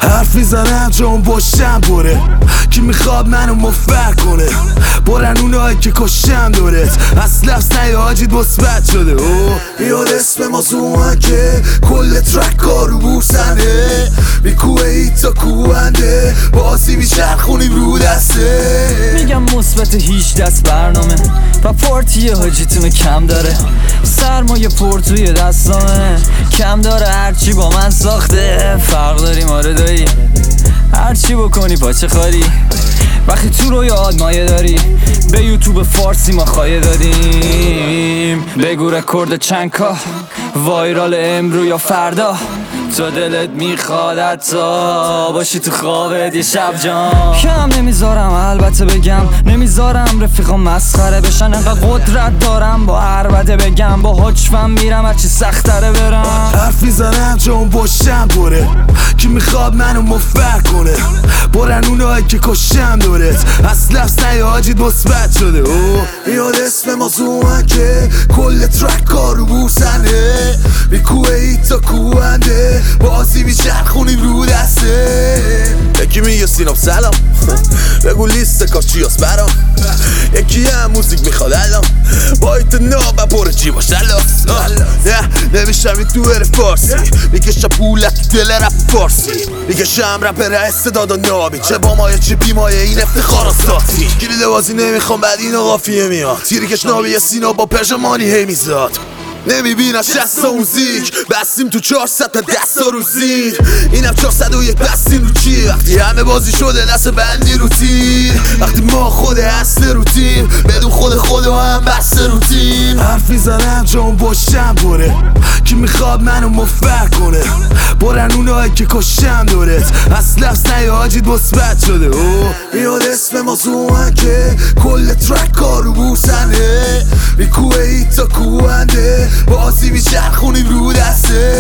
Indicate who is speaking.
Speaker 1: حرف میزنم چون پشتم بره کی میخواد منو مفر کنه برن اونایی که کشتم دورت از لفظ نیاجید مثبت شده یاد اسم موضوعن که کل ترک ها رو بورسنه میکوه ایتا کوهنده بازی میچرخونیم رو دسته
Speaker 2: میگم مثبت 18 برنامه و پارتی حاجیتونو کم داره سرمایه پر توی دستامه کم داره هرچی با من ساخته فرق داریم آره دایی هرچی بکنی پاچه خاری وقتی تو رو یاد مایه داری به یوتیوب فارسی ما خواهی دادیم بگو رکورد چنکا وایرال امرو یا فردا تا دلت میخواد حتی باشی تو خوابت یه شب جان کم نمیذارم البته بگم نمیذارم رفیقا مسخره بشن انقدر قدرت دارم با هر وده بگم با حجفم میرم هرچی سختره برم
Speaker 1: حرف میزنم چون پشتم بره کی میخواد منو مفر کنه برن اونایی که کشتم دورت از لفظ نیاجید مثبت شده یاد اسم موضوعن که کل ترک ها رو بورسنه میکوه ایتا کوهنده بازی میچرخونیم رو دسته یکی میگه سیناب سلام بگو لیست کار چیاس برام یکی هم موزیک میخواد الان بایت ناب پر جیباش دلاس نمیشم این تو فارسی میکشم پولت دل رپ فارسی میکشم رپر استعدادا نابی چه با مایه چه بی مایه این افتخار ساتی گیری بازی نمیخوام بعد اینو قافیه میاد تیری کش نابی سینا با پرژمانی هی میزاد نمیبینم 60 موزیک بستیم تو 400 تا دستا رو زیر اینم 401 بستیم رو چی وقتی همه بازی شده دست بندی رو تیر وقتی ما خود اصل رو تیم بدون خود هم بسته رو تیم حرف میزنم چون پشتم بره کی میخواد منو مفر کنه برن اونایی که کشتم دورت از لفظ نیاجید مثبت شده یاد اسم موضوعن که کل ترک ها رو بورسنه میکوه ایتا کوهنده بازی میچرخونیم رو دسته